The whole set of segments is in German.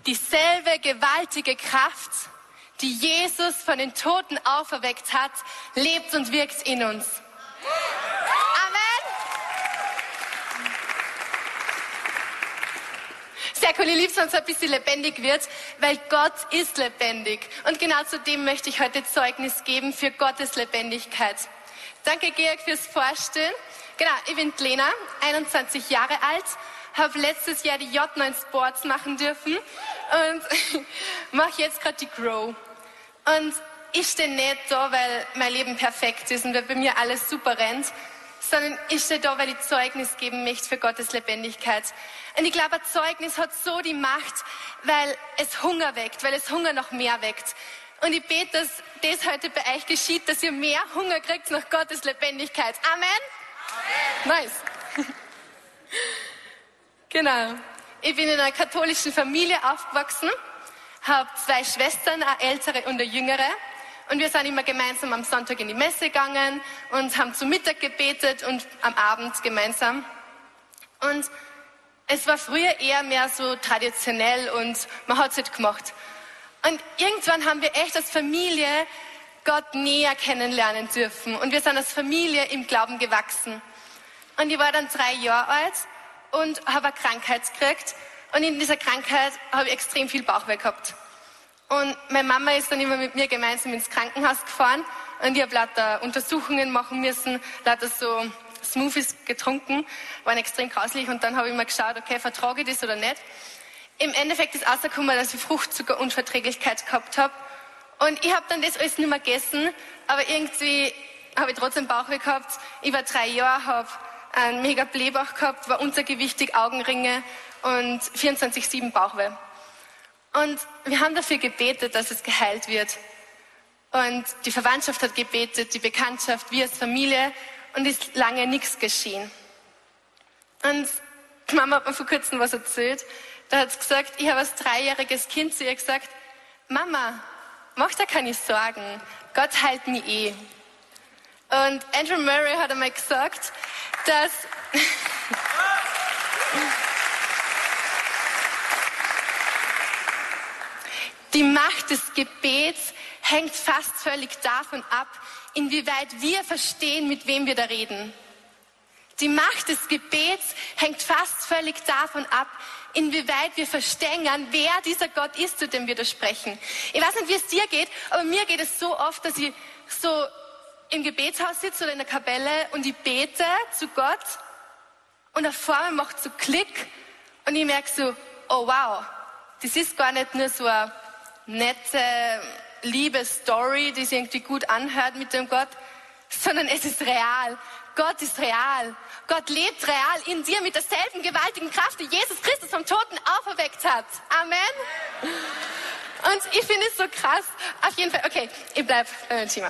Dieselbe gewaltige Kraft, die Jesus von den Toten auferweckt hat, lebt und wirkt in uns. Amen. Sehr cool, ich liebe es, wenn es ein bisschen lebendig wird, weil Gott ist lebendig. Und genau zu dem möchte ich heute Zeugnis geben für Gottes Lebendigkeit. Danke, Georg, fürs Vorstellen. Genau, ich bin Lena, 21 Jahre alt, habe letztes Jahr die J9 Sports machen dürfen und mache jetzt gerade die Grow. Und ich stehe nicht da, weil mein Leben perfekt ist und weil bei mir alles super rennt, sondern ich stehe da, weil ich Zeugnis geben möchte für Gottes Lebendigkeit. Und ich glaube, ein Zeugnis hat so die Macht, weil es Hunger weckt, weil es Hunger nach mehr weckt. Und ich bete, dass das heute bei euch geschieht, dass ihr mehr Hunger kriegt nach Gottes Lebendigkeit. Amen? Amen. Nice. Genau. Ich bin in einer katholischen Familie aufgewachsen, habe 2 Schwestern, eine ältere und eine jüngere. Und wir sind immer gemeinsam am Sonntag in die Messe gegangen und haben zu Mittag gebetet und am Abend gemeinsam. Und es war früher eher mehr so traditionell und man hat es halt gemacht. Und irgendwann haben wir echt als Familie Gott näher kennenlernen dürfen. Und wir sind als Familie im Glauben gewachsen. Und ich war dann 3 Jahre alt und habe eine Krankheit gekriegt. Und in dieser Krankheit habe ich extrem viel Bauchweh gehabt. Und meine Mama ist dann immer mit mir gemeinsam ins Krankenhaus gefahren. Und ich habe lauter Untersuchungen machen müssen, lauter so Smoothies getrunken, waren extrem grauslich. Und dann habe ich mir geschaut, okay, vertrage ich das oder nicht. Im Endeffekt ist rausgekommen, dass ich Fruchtzuckerunverträglichkeit gehabt habe. Und ich habe dann das alles nicht mehr gegessen, aber irgendwie habe ich trotzdem Bauchweh gehabt. Ich war 3 Jahre, habe einen mega Blähbauch gehabt, war untergewichtig, Augenringe und 24/7 Bauchweh. Und wir haben dafür gebetet, dass es geheilt wird. Und die Verwandtschaft hat gebetet, die Bekanntschaft, wir als Familie, und ist lange nichts geschehen. Und die Mama hat mir vor kurzem was erzählt. Da hat sie gesagt, ich habe als 3-jähriges Kind zu ihr gesagt, Mama, mach dir keine Sorgen, Gott heilt mich eh. Und Andrew Murray hat einmal gesagt, dass die Macht des Gebets hängt fast völlig davon ab, inwieweit wir verstehen, mit wem wir da reden. Die Macht des Gebets hängt fast völlig davon ab, inwieweit wir verstehen, wer dieser Gott ist, zu dem wir da sprechen. Ich weiß nicht, wie es dir geht, aber mir geht es so oft, dass ich so im Gebetshaus sitze oder in der Kapelle und ich bete zu Gott und auf einmal macht so Klick und ich merke so, oh wow, das ist gar nicht nur so eine nette, liebe Story, die sich irgendwie gut anhört mit dem Gott, sondern es ist real. Gott ist real. Gott lebt real in dir mit derselben gewaltigen Kraft, die Jesus Christus vom Toten auferweckt hat. Amen. Und ich finde es so krass. Auf jeden Fall, okay, ich bleibe beim Thema.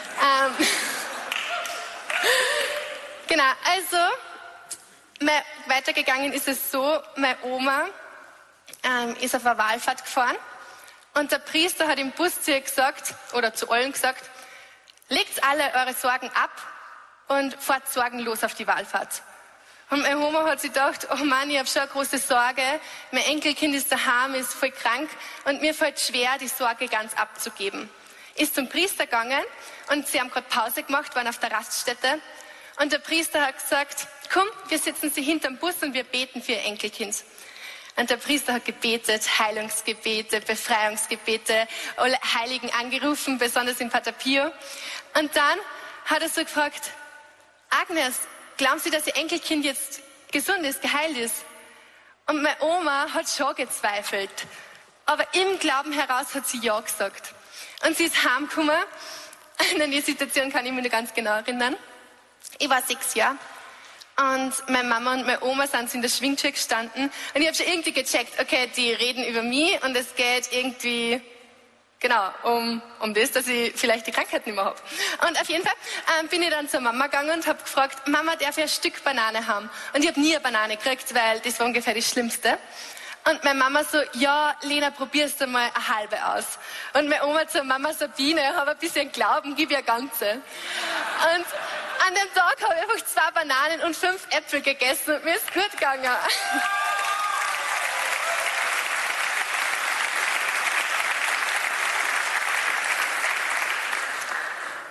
Genau, also weitergegangen ist es so, meine Oma ist auf eine Wallfahrt gefahren und der Priester hat im Bus zu ihr gesagt, oder zu allen gesagt, legt alle eure Sorgen ab und fahrt sorgenlos auf die Wallfahrt. Und meine Oma hat sich gedacht, oh Mann, ich habe schon eine große Sorge, mein Enkelkind ist daheim, ist voll krank und mir fällt schwer, die Sorge ganz abzugeben. Ist zum Priester gegangen und sie haben gerade Pause gemacht, waren auf der Raststätte und der Priester hat gesagt, komm, wir setzen sie hinterm Bus und wir beten für ihr Enkelkind. Und der Priester hat gebetet, Heilungsgebete, Befreiungsgebete, alle Heiligen angerufen, besonders in Pater Pio. Und dann hat er so gefragt, Agnes, glauben Sie, dass Ihr Enkelkind jetzt gesund ist, geheilt ist? Und meine Oma hat schon gezweifelt. Aber im Glauben heraus hat sie ja gesagt. Und sie ist heimgekommen. Und an die Situation kann ich mich noch ganz genau erinnern. Ich war 6 Jahre. Und meine Mama und meine Oma sind in der Schwingtür gestanden. Und ich habe schon irgendwie gecheckt, okay, die reden über mich und es geht irgendwie, genau, um das, dass ich vielleicht die Krankheit nicht mehr habe. Und auf jeden Fall bin ich dann zur Mama gegangen und habe gefragt, Mama, darf ich ein Stück Banane haben? Und ich habe nie eine Banane gekriegt, weil das war ungefähr das Schlimmste. Und meine Mama so, ja, Lena, probierst du mal eine halbe aus. Und meine Oma zur Mama Sabine, habe ein bisschen Glauben, gib ihr eine ganze. Und an dem Tag habe ich einfach 2 Bananen und 5 Äpfel gegessen und mir ist gut gegangen.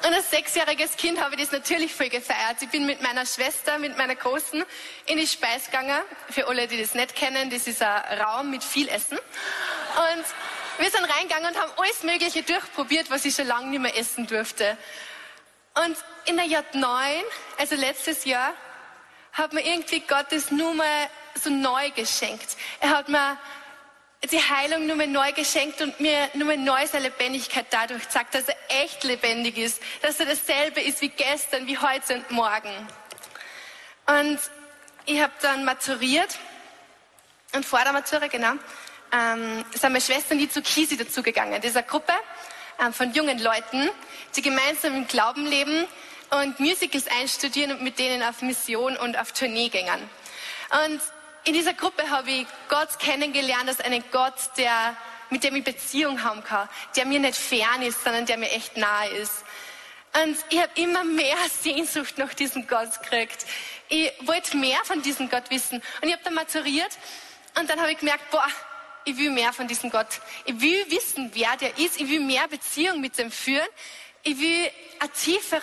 Und als 6-jähriges Kind habe ich das natürlich voll gefeiert. Ich bin mit meiner Schwester, mit meiner Großen in die Speis gegangen. Für alle, die das nicht kennen, das ist ein Raum mit viel Essen. Und wir sind reingegangen und haben alles Mögliche durchprobiert, was ich schon lange nicht mehr essen durfte. Und in der J9, also letztes Jahr, hat mir irgendwie Gott das nur mal so neu geschenkt. Er hat mir die Heilung nur mal neu geschenkt und mir nur mal neu seine Lebendigkeit dadurch gezeigt, dass er echt lebendig ist, dass er dasselbe ist wie gestern, wie heute und morgen. Und ich habe dann maturiert und vor der Matura, genau, sind meine Schwestern die zu Kisi dazugegangen. Das ist eine Gruppe von jungen Leuten, die gemeinsam im Glauben leben und Musicals einstudieren und mit denen auf Mission und auf Tournee gingen. Und in dieser Gruppe habe ich Gott kennengelernt als einen Gott, mit dem ich Beziehung haben kann, der mir nicht fern ist, sondern der mir echt nahe ist. Und ich habe immer mehr Sehnsucht nach diesem Gott gekriegt. Ich wollte mehr von diesem Gott wissen. Und ich habe dann maturiert und dann habe ich gemerkt, ich will mehr von diesem Gott. Ich will wissen, wer der ist. Ich will mehr Beziehung mit dem führen. Ich will eine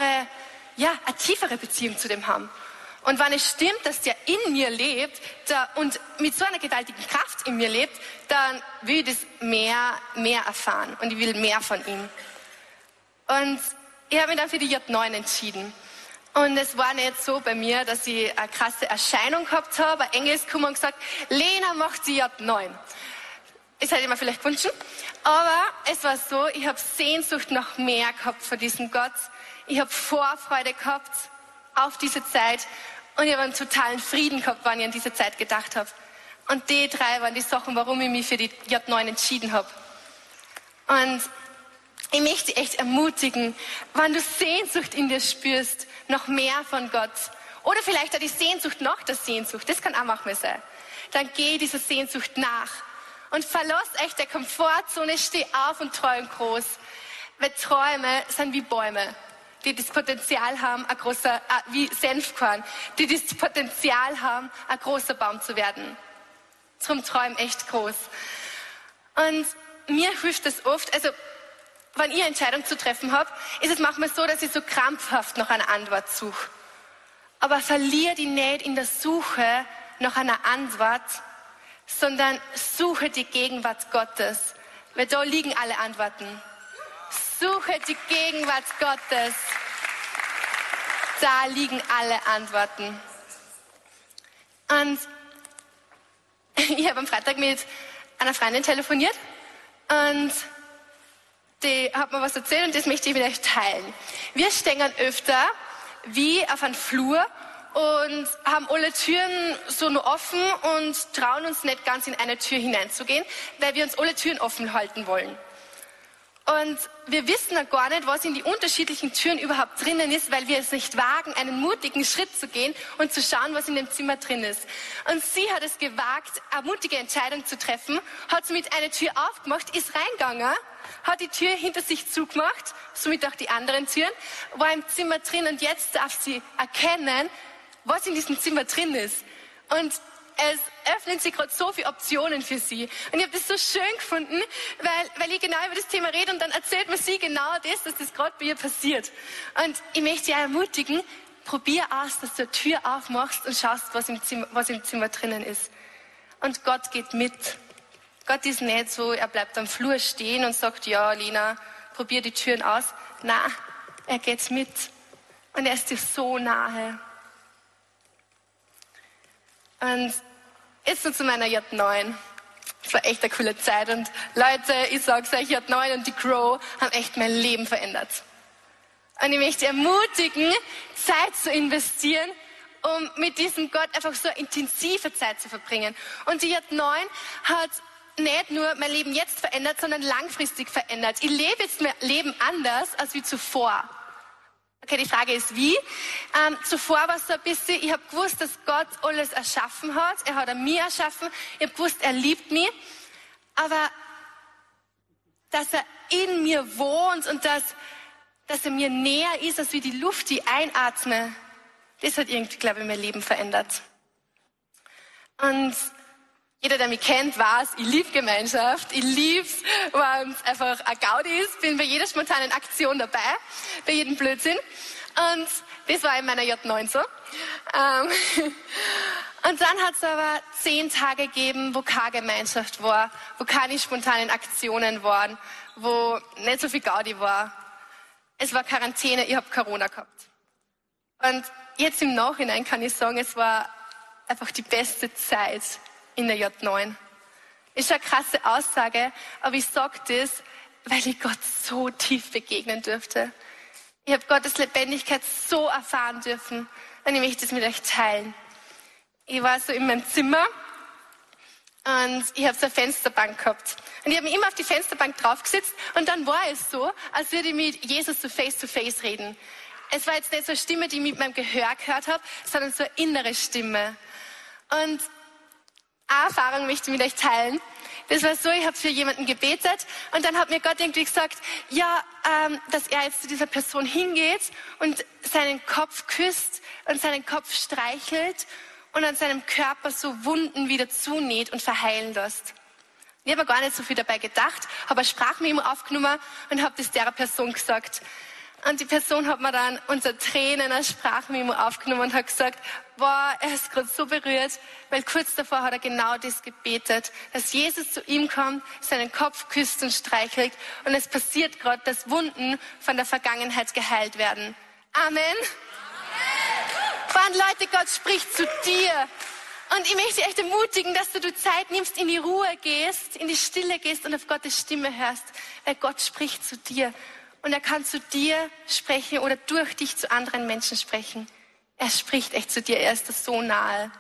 tiefere Beziehung zu dem haben. Und wenn es stimmt, dass der in mir lebt und mit so einer gewaltigen Kraft in mir lebt, dann will ich das mehr erfahren und ich will mehr von ihm. Und ich habe mich dann für die J9 entschieden. Und es war nicht so bei mir, dass ich eine krasse Erscheinung gehabt habe. Ein Engel ist gekommen und gesagt, Lena macht die J9. Das hätte ich mir vielleicht gewünscht. Aber es war so, ich habe Sehnsucht nach mehr gehabt von diesem Gott. Ich habe Vorfreude gehabt auf diese Zeit und ich habe einen totalen Frieden gehabt, wenn ich an diese Zeit gedacht habe. Und die 3 waren die Sachen, warum ich mich für die J9 entschieden habe. Und ich möchte dich echt ermutigen, wenn du Sehnsucht in dir spürst, noch mehr von Gott, oder vielleicht auch die Sehnsucht nach der Sehnsucht, das kann auch manchmal sein, dann geh dieser Sehnsucht nach und verlass echt der Komfortzone, steh auf und träum groß. Weil Träume sind wie Bäume, die das Potenzial haben, wie Senfkorn, die das Potenzial haben, ein großer Baum zu werden. Drum träum echt groß. Und mir hilft das oft, also wenn ich eine Entscheidung zu treffen habe, ist es manchmal so, dass ich so krampfhaft nach einer Antwort suche. Aber verliere die nicht in der Suche nach einer Antwort, sondern suche die Gegenwart Gottes, weil da liegen alle Antworten. Suche die Gegenwart Gottes. Da liegen alle Antworten. Und ich habe am Freitag mit einer Freundin telefoniert und die hat mir was erzählt und das möchte ich mit euch teilen. Wir stehen öfter wie auf einem Flur und haben alle Türen so nur offen und trauen uns nicht ganz in eine Tür hineinzugehen, weil wir uns alle Türen offen halten wollen. Und wir wissen ja gar nicht, was in die unterschiedlichen Türen überhaupt drinnen ist, weil wir es nicht wagen, einen mutigen Schritt zu gehen und zu schauen, was in dem Zimmer drin ist. Und sie hat es gewagt, eine mutige Entscheidung zu treffen, hat somit eine Tür aufgemacht, ist reingegangen, hat die Tür hinter sich zugemacht, somit auch die anderen Türen, war im Zimmer drin und jetzt darf sie erkennen, was in diesem Zimmer drin ist. Und es öffnen sich gerade so viele Optionen für sie. Und ich habe das so schön gefunden, weil ich genau über das Thema rede und dann erzählt mir sie genau das, dass das gerade bei ihr passiert. Und ich möchte dich ermutigen, probier aus, dass du eine Tür aufmachst und schaust, was im Zimmer drinnen ist. Und Gott geht mit. Gott ist nicht so, er bleibt am Flur stehen und sagt, ja, Lena, probier die Türen aus. Nein, er geht mit. Und er ist dir so nahe. Und jetzt noch zu meiner J9. Es war echt eine coole Zeit. Und Leute, ich sag's euch, J9 und die Grow haben echt mein Leben verändert. Und ich möchte ermutigen, Zeit zu investieren, um mit diesem Gott einfach so intensive Zeit zu verbringen. Und die J9 hat nicht nur mein Leben jetzt verändert, sondern langfristig verändert. Ich lebe jetzt mein Leben anders als wie zuvor. Okay, die Frage ist wie. Zuvor war es so ein bisschen, ich habe gewusst, dass Gott alles erschaffen hat. Er hat mich erschaffen. Ich habe gewusst, er liebt mich. Aber dass er in mir wohnt und dass er mir näher ist, als wie die Luft, die ich einatme, das hat irgendwie, glaube ich, mein Leben verändert. Und Jeder, der mich kennt, weiß, ich liebe Gemeinschaft. Ich lieb's, wenn es einfach ein Gaudi ist. Bin bei jeder spontanen Aktion dabei, bei jedem Blödsinn. Und das war in meiner J9 so. Und dann hat es aber 10 Tage gegeben, wo keine Gemeinschaft war, wo keine spontanen Aktionen waren, wo nicht so viel Gaudi war. Es war Quarantäne, ich habe Corona gehabt. Und jetzt im Nachhinein kann ich sagen, es war einfach die beste Zeit in der J9. Ist eine krasse Aussage, aber ich sage das, weil ich Gott so tief begegnen durfte. Ich habe Gottes Lebendigkeit so erfahren dürfen und ich möchte es mit euch teilen. Ich war so in meinem Zimmer und ich habe so eine Fensterbank gehabt. Und ich habe mich immer auf die Fensterbank draufgesetzt und dann war es so, als würde ich mit Jesus so face to face reden. Es war jetzt nicht so eine Stimme, die ich mit meinem Gehör gehört habe, sondern so eine innere Stimme. Und eine Erfahrung möchte ich mit euch teilen. Das war so, ich habe für jemanden gebetet und dann hat mir Gott irgendwie gesagt, ja, dass er jetzt zu dieser Person hingeht und seinen Kopf küsst und seinen Kopf streichelt und an seinem Körper so Wunden wieder zunäht und verheilen lässt. Ich habe gar nicht so viel dabei gedacht, habe eine Sprachmemo aufgenommen und habe das der Person gesagt. Und die Person hat mir dann unter Tränen eine Sprachmemo aufgenommen und hat gesagt, boah, er ist gerade so berührt, weil kurz davor hat er genau das gebetet, dass Jesus zu ihm kommt, seinen Kopf küsst und streichelt und es passiert gerade, dass Wunden von der Vergangenheit geheilt werden. Amen. Amen. Leute, Gott spricht zu dir. Und ich möchte dich echt ermutigen, dass du Zeit nimmst, in die Ruhe gehst, in die Stille gehst und auf Gottes Stimme hörst, weil Gott spricht zu dir. Und er kann zu dir sprechen oder durch dich zu anderen Menschen sprechen. Er spricht echt zu dir, er ist dir so nahe.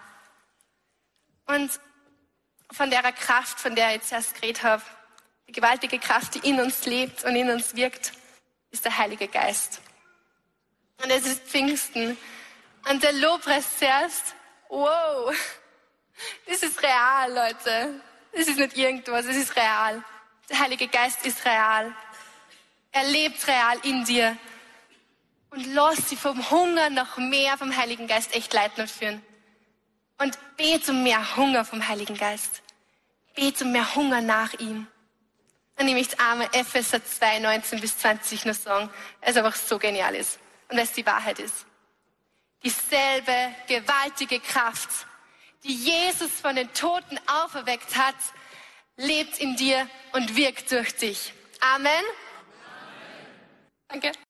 Und von der Kraft, von der ich jetzt erst geredet habe, die gewaltige Kraft, die in uns lebt und in uns wirkt, ist der Heilige Geist. Und es ist Pfingsten. Und der Lobpreis zuerst, wow, das ist real, Leute. Das ist nicht irgendwas, es ist real. Der Heilige Geist ist real. Er lebt real in dir. Und lass sie vom Hunger nach mehr vom Heiligen Geist echt leiten und führen. Und bete um mehr Hunger vom Heiligen Geist. Bete um mehr Hunger nach ihm. Und ich möchte einmal Epheser 2, 19 bis 20 nur sagen, weil es einfach so genial ist. Und weil es die Wahrheit ist. Dieselbe gewaltige Kraft, die Jesus von den Toten auferweckt hat, lebt in dir und wirkt durch dich. Amen. Danke.